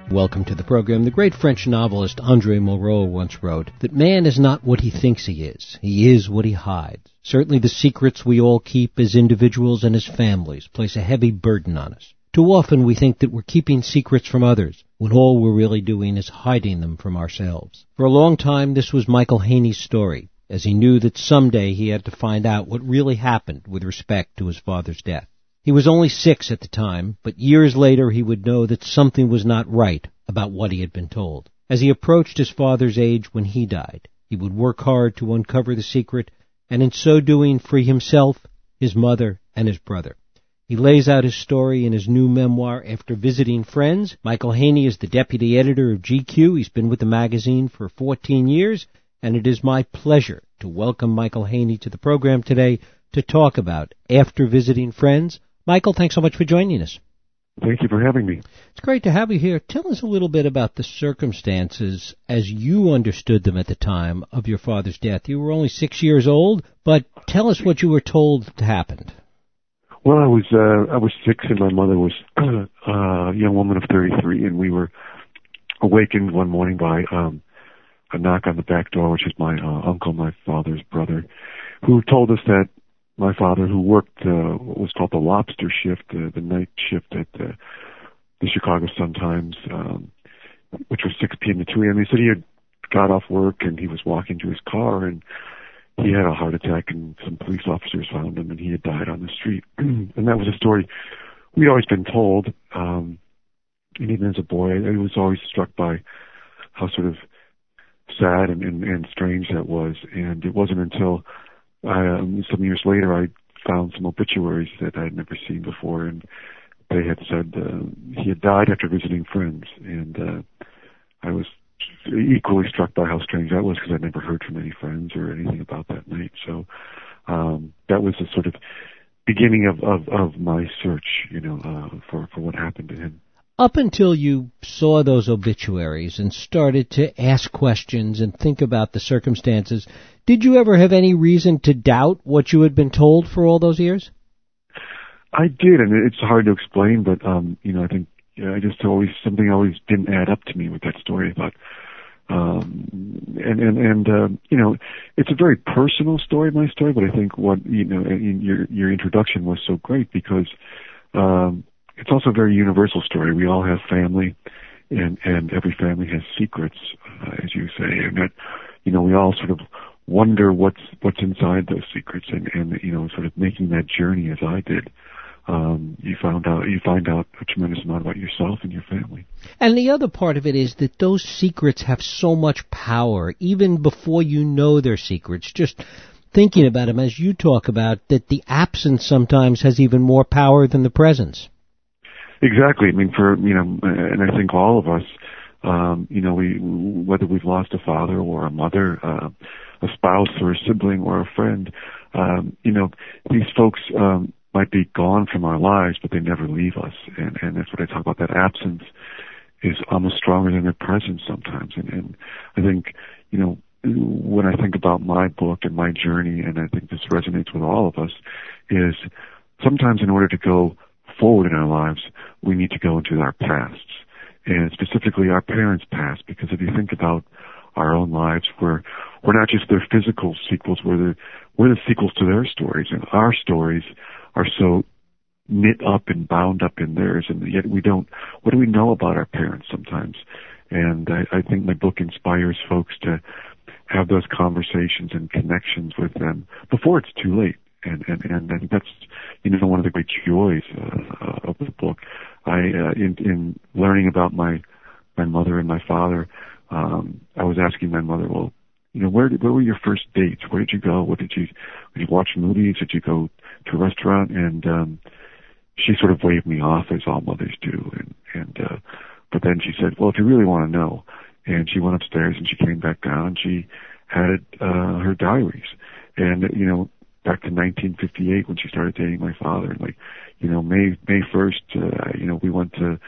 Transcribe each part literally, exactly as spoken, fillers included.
Welcome to the program. The great French novelist André Malraux once wrote that man is not what he thinks he is. He is what he hides. Certainly the secrets we all keep as individuals and as families place a heavy burden on us. Too often we think that we're keeping secrets from others, when all we're really doing is hiding them from ourselves. For a long time, this was Michael Haney's story, as he knew that someday he had to find out what really happened with respect to his father's death. He was only six at the time, but years later he would know that something was not right about what he had been told. As he approached his father's age when he died, he would work hard to uncover the secret, and in so doing free himself, his mother, and his brother. He lays out his story in his new memoir, After Visiting Friends. Michael Haney is the deputy editor of G Q. He's been with the magazine for fourteen years, and it is my pleasure to welcome Michael Haney to the program today to talk about After Visiting Friends. Michael, thanks so much for joining us. Thank you for having me. It's great to have you here. Tell us a little bit about the circumstances as you understood them at the time of your father's death. You were only six years old, but tell us what you were told happened. Well, I was uh, I was six, and my mother was uh, a young woman of thirty-three, and we were awakened one morning by um, a knock on the back door, which is my uh, uncle, my father's brother, who told us that my father, who worked uh, what was called the lobster shift, uh, the night shift at uh, the Chicago Sun-Times, um, which was six p.m. to two a.m. He said he had got off work and he was walking to his car and he had a heart attack and some police officers found him and he had died on the street. And that was a story we'd always been told. Um, and even as a boy, I was always struck by how sort of sad and, and, and strange that was. And it wasn't until Um, some years later, I found some obituaries that I had never seen before, and they had said uh, he had died after visiting friends. And uh, I was equally struck by how strange that was because I'd never heard from any friends or anything about that night. So um, that was the sort of beginning of, of, of my search, you know, uh, for, for what happened to him. Up until you saw those obituaries and started to ask questions and think about the circumstances, did you ever have any reason to doubt what you had been told for all those years? I did, and it's hard to explain, but, um, you know, I think you know, I just always, something always didn't add up to me with that story. I thought, um, and, and, and, uh, you know, it's a very personal story, my story, but I think what, you know, in your, your introduction was so great because, um, it's also a very universal story. We all have family, and, and every family has secrets, uh, as you say, and that, you know, we all sort of wonder what's what's inside those secrets, and, and you know, sort of making that journey as I did. Um, you found out you find out a tremendous amount about yourself and your family. And the other part of it is that those secrets have so much power, even before you know they're secrets. Just thinking about them, as you talk about, that the absence sometimes has even more power than the presence. Exactly. I mean, for, you know, and I think all of us, um, you know, we, whether we've lost a father or a mother, uh, a spouse or a sibling or a friend, um, you know, these folks, um, might be gone from our lives, but they never leave us. And, and that's what I talk about. That absence is almost stronger than their presence sometimes. And, and I think, you know, when I think about my book and my journey, and I think this resonates with all of us, is sometimes in order to go forward in our lives, we need to go into our pasts, and specifically our parents' past, because if you think about our own lives, we're, we're not just their physical sequels, we're the, we're the sequels to their stories, and our stories are so knit up and bound up in theirs, and yet we don't, what do we know about our parents sometimes? And I, I think my book inspires folks to have those conversations and connections with them before it's too late. And, and, and I think that's, you know, one of the great joys uh, of the book. I, uh, in, in learning about my, my mother and my father, um, I was asking my mother, well, you know, where did, where were your first dates? Where did you go? What did you, did you watch movies? Did you go to a restaurant? And, um, she sort of waved me off as all mothers do. And, and, uh, but then she said, well, if you really want to know, and she went upstairs and she came back down and she had, uh, her diaries. And, you know, back to nineteen fifty-eight when she started dating my father. And like, you know, May May first, uh, you know, we went to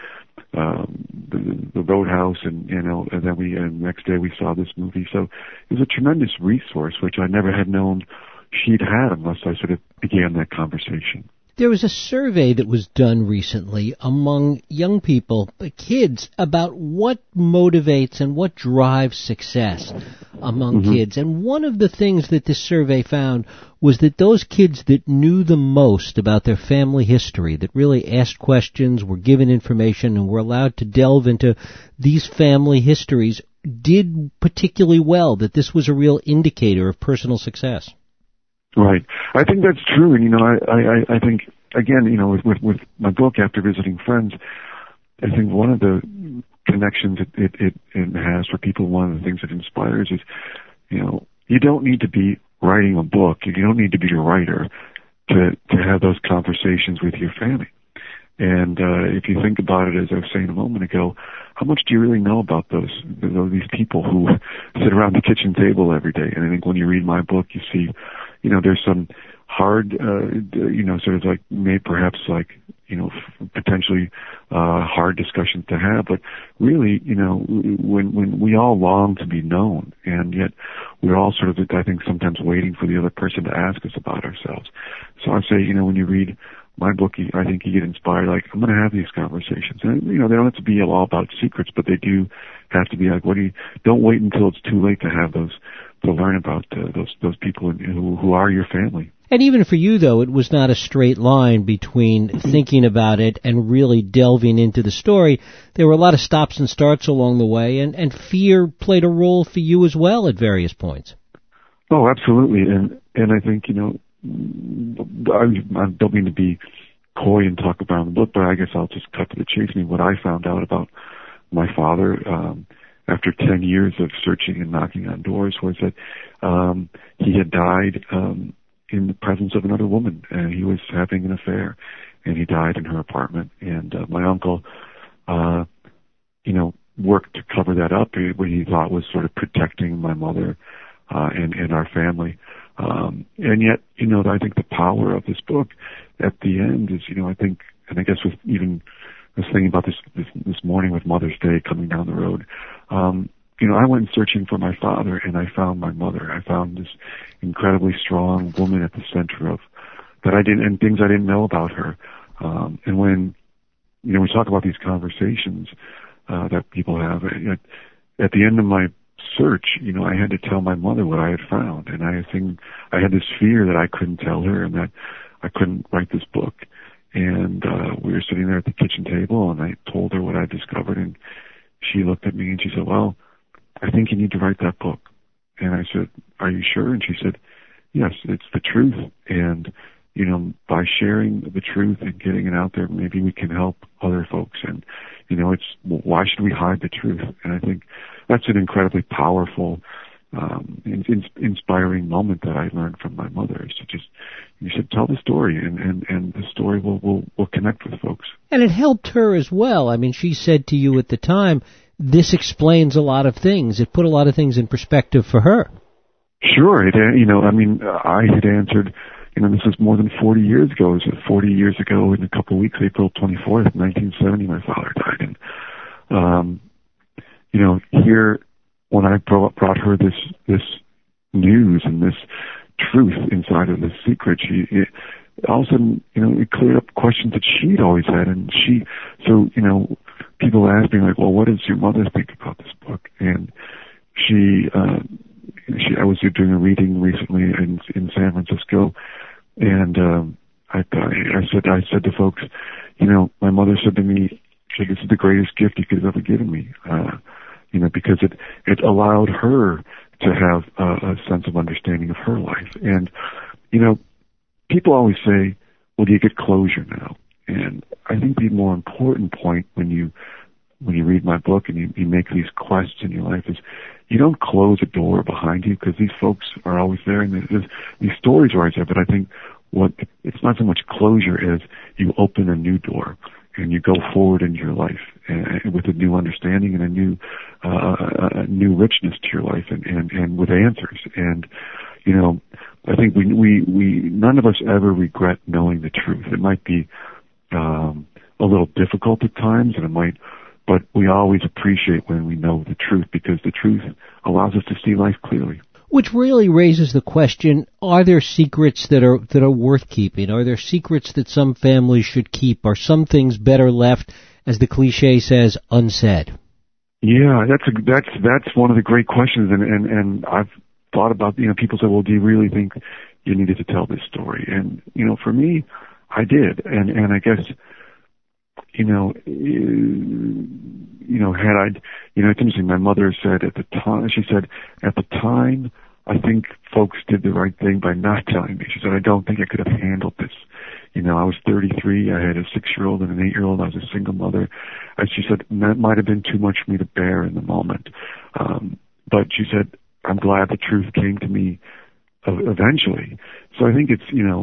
um, the, the Roadhouse, and you know, and then we and the next day we saw this movie. So it was a tremendous resource, which I never had known she'd had unless I sort of began that conversation. There was a survey that was done recently among young people, kids, about what motivates and what drives success among mm-hmm. kids. And one of the things that this survey found was that those kids that knew the most about their family history, that really asked questions, were given information, and were allowed to delve into these family histories, did particularly well, that this was a real indicator of personal success. Right. I think that's true. And, you know, I, I, I think, again, you know, with, with, with my book, After Visiting Friends, I think one of the connections it, it, it, it has for people, one of the things it inspires is, you know, you don't need to be writing a book. You don't need to be a writer to, to have those conversations with your family. And uh, if you think about it, as I was saying a moment ago, how much do you really know about those, those these people who sit around the kitchen table every day? And I think when you read my book, you see, you know, there's some hard, uh, you know, sort of like maybe perhaps like, you know, potentially uh, hard discussions to have. But really, you know, when when we all long to be known, and yet we're all sort of, I think, sometimes waiting for the other person to ask us about ourselves. So I say, you know, when you read my book, I think you get inspired, like, I'm going to have these conversations. And, you know, they don't have to be all about secrets, but they do have to be like, what do you, don't wait until it's too late to have those, to learn about uh, those, those people who, who are your family. And even for you, though, it was not a straight line between thinking about it and really delving into the story. There were a lot of stops and starts along the way, and, and fear played a role for you as well at various points. Oh, absolutely. And, and I think, you know, I, I don't mean to be coy and talk about the book, but I guess I'll just cut to the chase. I mean, what I found out about my father um, after ten years of searching and knocking on doors was that um, he had died um, in the presence of another woman, and he was having an affair, and he died in her apartment. And uh, my uncle, uh, you know, worked to cover that up, what he thought was sort of protecting my mother uh, and, and our family. Um, and yet, you know, I think the power of this book at the end is, you know, I think, and I guess with even, I was thinking about this, this, this morning with Mother's Day coming down the road, um, you know, I went searching for my father and I found my mother. I found this incredibly strong woman at the center of, that I didn't, and things I didn't know about her. Um, and when, you know, we talk about these conversations, uh, that people have, at, at the end of my search, you know, I had to tell my mother what I had found, and I think I had this fear that I couldn't tell her and that I couldn't write this book. And uh, we were sitting there at the kitchen table, and I told her what I discovered, and she looked at me and she said, "Well, I think you need to write that book." And I said, "Are you sure?" And she said, "Yes, it's the truth, and you know, by sharing the truth and getting it out there, maybe we can help other folks. And you know, it's why should we hide the truth?" And I think that's an incredibly powerful, um, in, in, inspiring moment that I learned from my mother. Is to just, you should tell the story, and, and, and the story will, will, will connect with folks. And it helped her as well. I mean, she said to you at the time, this explains a lot of things. It put a lot of things in perspective for her. Sure. It, you know, I mean, I had answered, you know, this is more than forty years ago. It was forty years ago in a couple of weeks, April twenty-fourth, nineteen seventy, my father died. And, um, you know, here, when I brought, brought her this, this news and this truth inside of this secret, she, it, all of a sudden, you know, it cleared up questions that she'd always had. And she, so, you know, people ask me like, well, what does your mother think about this book? And she, uh, she, I was doing a reading recently in, in San Francisco, and, um, I, I said, I said to folks, you know, my mother said to me, she said, "This is the greatest gift you could have ever given me." Uh, you know, because it, it allowed her to have a, a sense of understanding of her life. And, you know, people always say, well, do you get closure now? And I think the more important point when you, when you read my book and you, you make these quests in your life is you don't close a door behind you, because these folks are always there and there's, these stories are always there. But I think what, it's not so much closure as you open a new door and you go forward in your life and, with a new understanding and a new, uh, a new richness to your life, and, and, and with answers. And, you know, I think we, we, we, none of us ever regret knowing the truth. It might be, um, a little difficult at times, and it might, but we always appreciate when we know the truth, because the truth allows us to see life clearly. Which really raises the question, are there secrets that are that are worth keeping? Are there secrets that some families should keep? Are some things better left, as the cliche says, unsaid? Yeah, that's a, that's that's one of the great questions, and, and, and I've thought about, you know, people say, well, do you really think you needed to tell this story? And, you know, for me, I did. And, and I guess, you know, you know, had I, you know, it's interesting. My mother said at the time, she said, at the time, I think folks did the right thing by not telling me. She said, I don't think I could have handled this. You know, I was thirty-three. I had a six-year-old and an eight-year-old. I was a single mother. And she said, that might have been too much for me to bear in the moment. Um, but she said, I'm glad the truth came to me eventually. So I think it's, you know,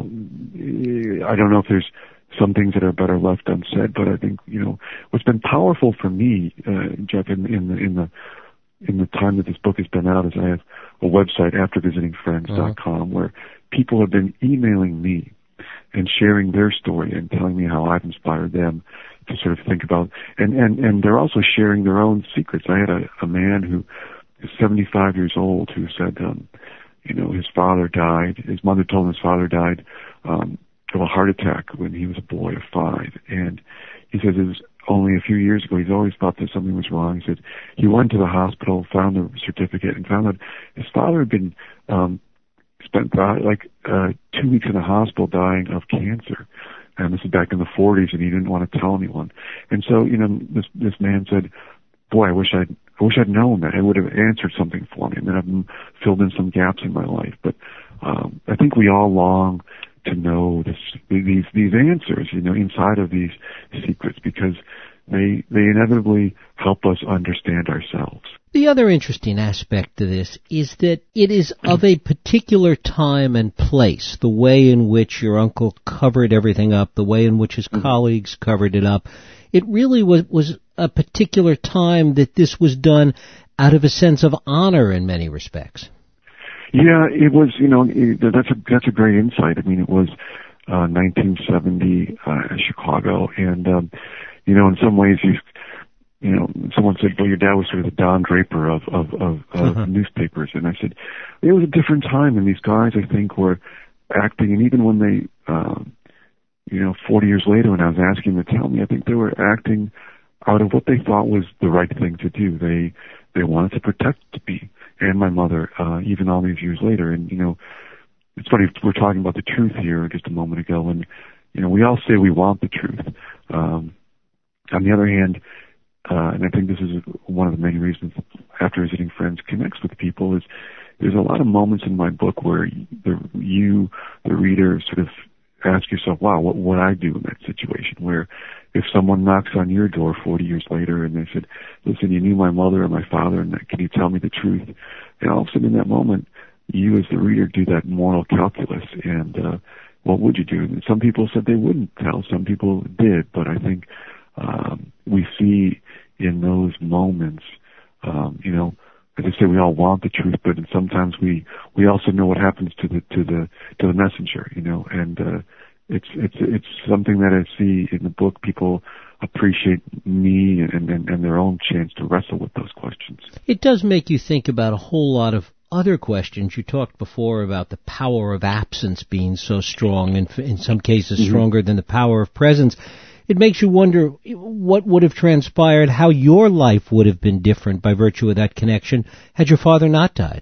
I don't know if there's some things that are better left unsaid, but I think, you know, what's been powerful for me, uh, Jeff, in, in the, in the, in the time that this book has been out, is I have a website, after visiting friends dot com, uh-huh. where people have been emailing me and sharing their story and telling me how I've inspired them to sort of think about, and, and, and they're also sharing their own secrets. I had a, a man who is seventy-five years old who said, um, you know, his father died, his mother told him his father died, um, of a heart attack when he was a boy of five. And he says it was only a few years ago, he's always thought that something was wrong. He said he went to the hospital, found the certificate, and found that his father had been, um, spent uh, like uh, two weeks in the hospital dying of cancer. And this is back in the forties, and he didn't want to tell anyone. And so, you know, this this man said, boy, I wish I'd, I wish I'd known that. It would have answered something for me, and then I've filled in some gaps in my life. But um, I think we all long to know this, these these answers, you know, inside of these secrets, because they they inevitably help us understand ourselves. The other interesting aspect to this is that it is of a particular time and place, the way in which your uncle covered everything up, the way in which his mm-hmm. colleagues covered it up. It really was, was a particular time that this was done out of a sense of honor in many respects. Yeah, it was, you know, it, that's a, that's a great insight. I mean, it was, uh, nineteen seventy, uh, Chicago, and, um, you know, in some ways you, you know, someone said, well, your dad was sort of the Don Draper of, of, of, of uh-huh. newspapers. And I said, it was a different time, and these guys, I think, were acting, and even when they, um, you know, forty years later, when I was asking them to tell me, I think they were acting out of what they thought was the right thing to do. They, they wanted to protect me and my mother, uh, even all these years later. And, you know, it's funny, we're talking about the truth here just a moment ago, and, you know, we all say we want the truth. Um, on the other hand, uh, and I think this is one of the many reasons After Visiting Friends connects with people, is there's a lot of moments in my book where the, you, the reader, sort of ask yourself, wow, what would I do in that situation? Where if someone knocks on your door forty years later and they said, listen, you knew my mother and my father, and can you tell me the truth? And all of a sudden in that moment, you as the reader do that moral calculus, and uh, what would you do? And some people said they wouldn't tell, some people did, but I think um, we see in those moments, um, you know, as I say, we all want the truth, but sometimes we we also know what happens to the to the to the messenger, you know, and uh, it's it's it's something that I see in the book. People appreciate me and, and and their own chance to wrestle with those questions. It does make you think about a whole lot of other questions. You talked before about the power of absence being so strong, and in some cases mm-hmm. stronger than the power of presence. It makes you wonder what would have transpired, how your life would have been different by virtue of that connection had your father not died.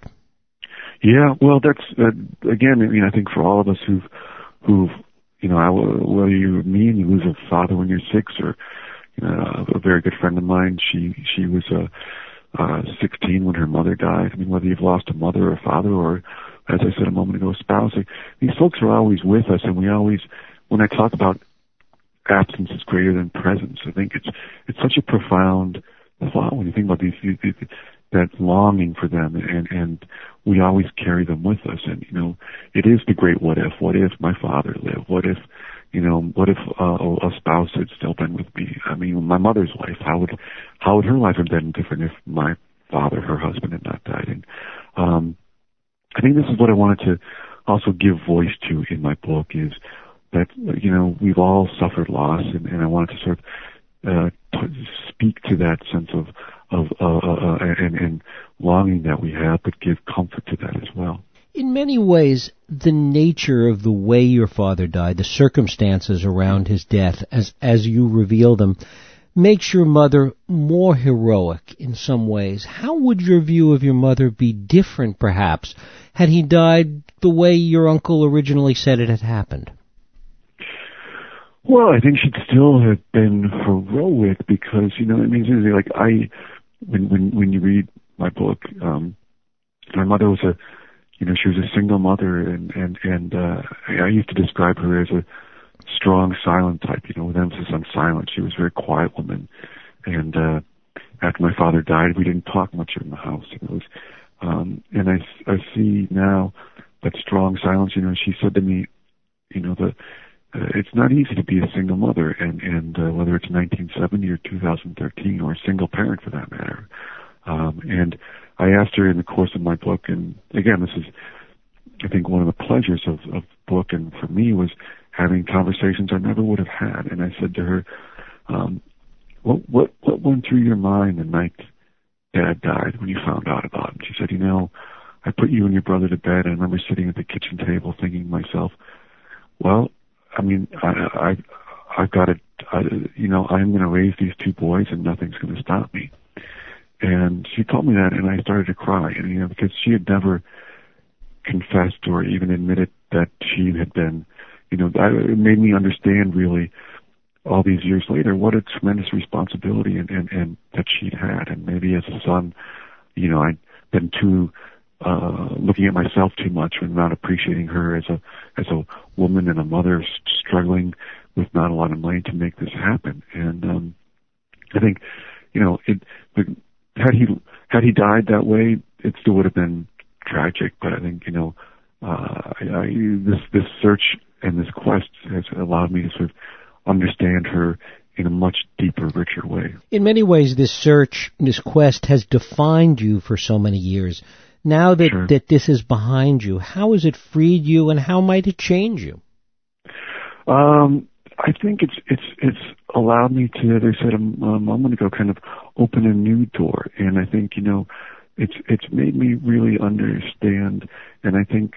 Yeah, well, that's, uh, again, I mean, I think for all of us who've, who've, you know, I, whether you're me and you lose a father when you're six, or, you know, a very good friend of mine, she, she was, uh, uh, sixteen when her mother died. I mean, whether you've lost a mother or a father, or, as I said a moment ago, a spouse, like, these folks are always with us, and we always, when I talk about absence is greater than presence, I think it's it's such a profound thought when you think about these, these, these that longing for them, and and we always carry them with us. And you know, it is the great what if. What if my father lived? What if, you know, what if uh, a spouse had still been with me? I mean, my mother's life. How would how would her life have been different if my father, her husband, had not died? And um, I think this is what I wanted to also give voice to in my book, is that, you know, we've all suffered loss, and, and I wanted to sort of uh, t- speak to that sense of of uh, uh, and, and longing that we have, but give comfort to that as well. In many ways, the nature of the way your father died, the circumstances around his death, as as you reveal them, makes your mother more heroic in some ways. How would your view of your mother be different, perhaps, had he died the way your uncle originally said it had happened? Well, I think she'd still have been heroic because, you know, I mean, seriously, like I, when when when you read my book, um, my mother was a, you know, she was a single mother, and and and uh, I used to describe her as a strong, silent type, you know, with emphasis on silent. She was a very quiet woman, and uh, after my father died, we didn't talk much in the house. It was, um, and I I see now that strong silence. You know, she said to me, you know, the uh, it's not easy to be a single mother, and and uh, whether it's nineteen seventy or two thousand thirteen, or a single parent for that matter. Um, and I asked her in the course of my book, and again, this is, I think, one of the pleasures of, of the book, and for me, was having conversations I never would have had. And I said to her, um, what, what, what went through your mind the night Dad died when you found out about him? She said, you know, I put you and your brother to bed, and I remember sitting at the kitchen table thinking to myself, well, I mean, I, I, I've got to, I, you know, I'm going to raise these two boys, and nothing's going to stop me. And she told me that, and I started to cry, and, you know, because she had never confessed or even admitted that she had been, you know, it made me understand really all these years later what a tremendous responsibility and, and, and that she'd had. And maybe as a son, you know, I'd been too, uh, looking at myself too much and not appreciating her as a, as a woman and a mother struggling with not a lot of money to make this happen. And, um, I think, you know, it, the, Had he had he died that way, it still would have been tragic. But I think, you know, uh, I, I, this this search and this quest has allowed me to sort of understand her in a much deeper, richer way. In many ways, this search, this quest, has defined you for so many years. Now that Sure. that this is behind you, how has it freed you, and how might it change you? Um, I think it's it's it's allowed me to, as I said a, a moment ago, kind of open a new door, and I think, you know, it's it's made me really understand, and I think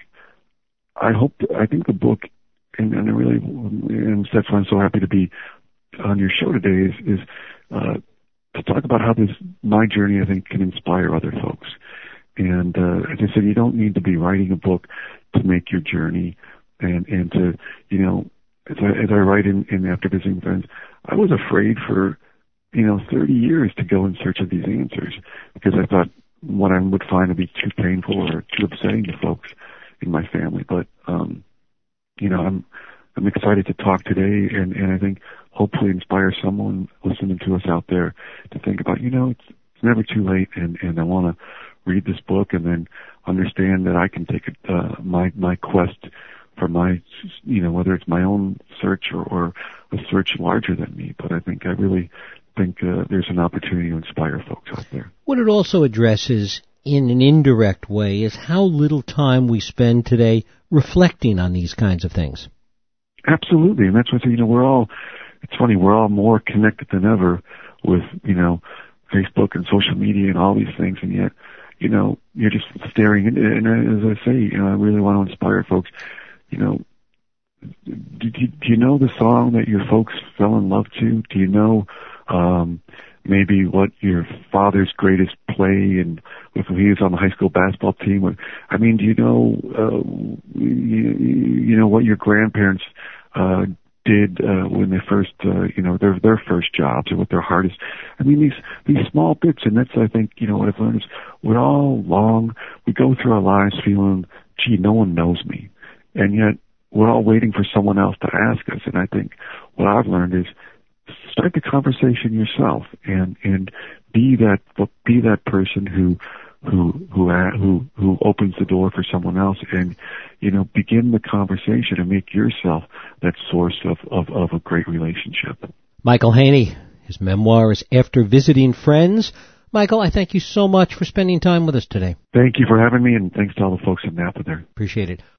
I hope I think the book, and, and I really, and that's why I'm so happy to be on your show today, is is uh, to talk about how this my journey, I think, can inspire other folks. And uh, as I said, you don't need to be writing a book to make your journey, and and to, you know. As I, as I write in, in After Visiting Friends, I was afraid for, you know, thirty years to go in search of these answers, because I thought what I would find would be too painful or too upsetting to folks in my family. But, um, you know, I'm I'm excited to talk today, and, and I think hopefully inspire someone listening to us out there to think about, you know, it's, it's never too late, and, and I want to read this book and then understand that I can take it, uh, my my quest for my, you know, whether it's my own search or, or a search larger than me. But I think I really think uh, there's an opportunity to inspire folks out there. What it also addresses in an indirect way is how little time we spend today reflecting on these kinds of things. Absolutely. And that's what, you know, we're all, it's funny, we're all more connected than ever with, you know, Facebook and social media and all these things. And yet, you know, you're just staring into it. And as I say, you know, I really want to inspire folks. You know, do you, do you know the song that your folks fell in love to? Do you know um, maybe what your father's greatest play and if he was on the high school basketball team? I mean, do you know uh, you, you know what your grandparents uh, did uh, when they first, uh, you know, their their first jobs, or what their hardest? I mean, these these small bits, and that's, I think, you know, what I've learned is we're all long. We go through our lives feeling, gee, no one knows me. And yet, we're all waiting for someone else to ask us. And I think what I've learned is start the conversation yourself, and and be that be that person who who who who who opens the door for someone else, and, you know, begin the conversation and make yourself that source of of, of a great relationship. Michael Haney, his memoir is After Visiting Friends. Michael, I thank you so much for spending time with us today. Thank you for having me, and thanks to all the folks in Napa there. Appreciate it.